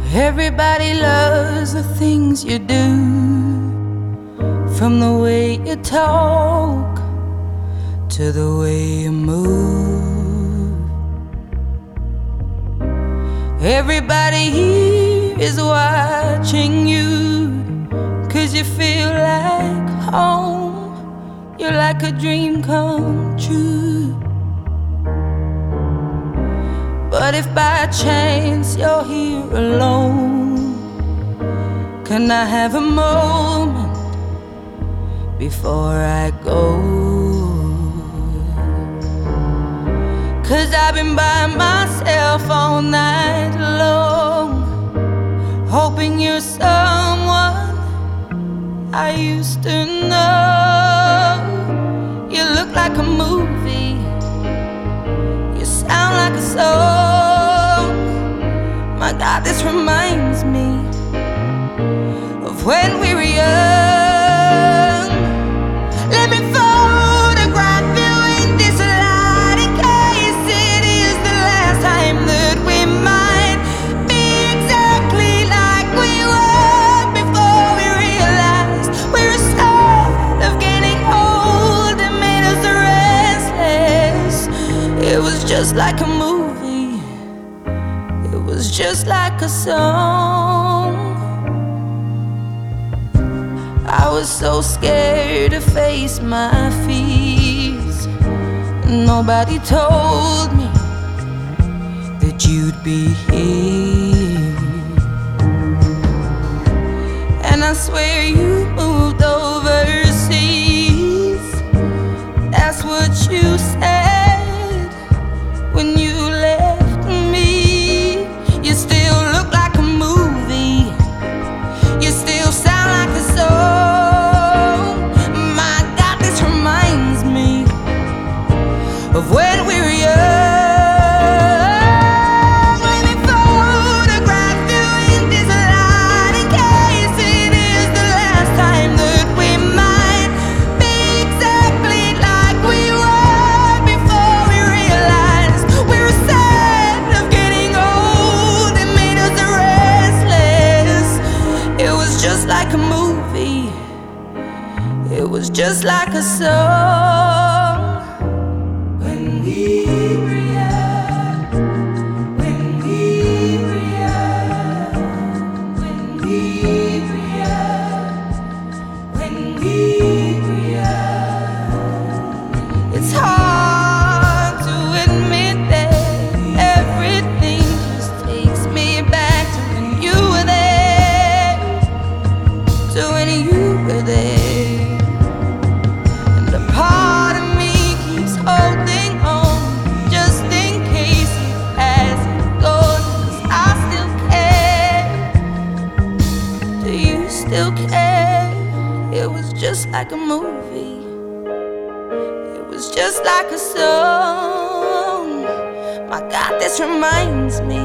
Everybody loves the things you do, from the way you talk to the way you move. Everybody here is watching you, 'cause you feel like home. You're like a dream come true. But if by chance you're here alone, can I have a moment before I go? 'Cause I've been by myself all night long, hoping you're someone I used to know. You look like a movie, you sound like a song. My God, this reminds me of when we were young. Let me photograph you in this light, in case it is the last time that we might be exactly like we were before we realized we're scared of getting old. It made us restless. It was just like a movie, it was just like a song. I was so scared to face my fears. Nobody told me that you'd be here. And I swear you moved overseas. That's what you said when you left me. You still look like a movie, you still sound like a song. My God, this reminds me of when we were young. Let me photograph you in this light, in case it is the last time that we might be exactly like we were before we realized we were sad of getting old. It made us restless. It was just like a movie, it was just like a song. When we were young, when we were young, when we were young, when we were young. It's hard to admit that everything just takes me back to when you were there, to when you were there. And a part of me keeps holding on, just in case it hasn't gone. 'Cause I still care. Do you still care? It was just like a movie, it was just like a song. My God, this reminds me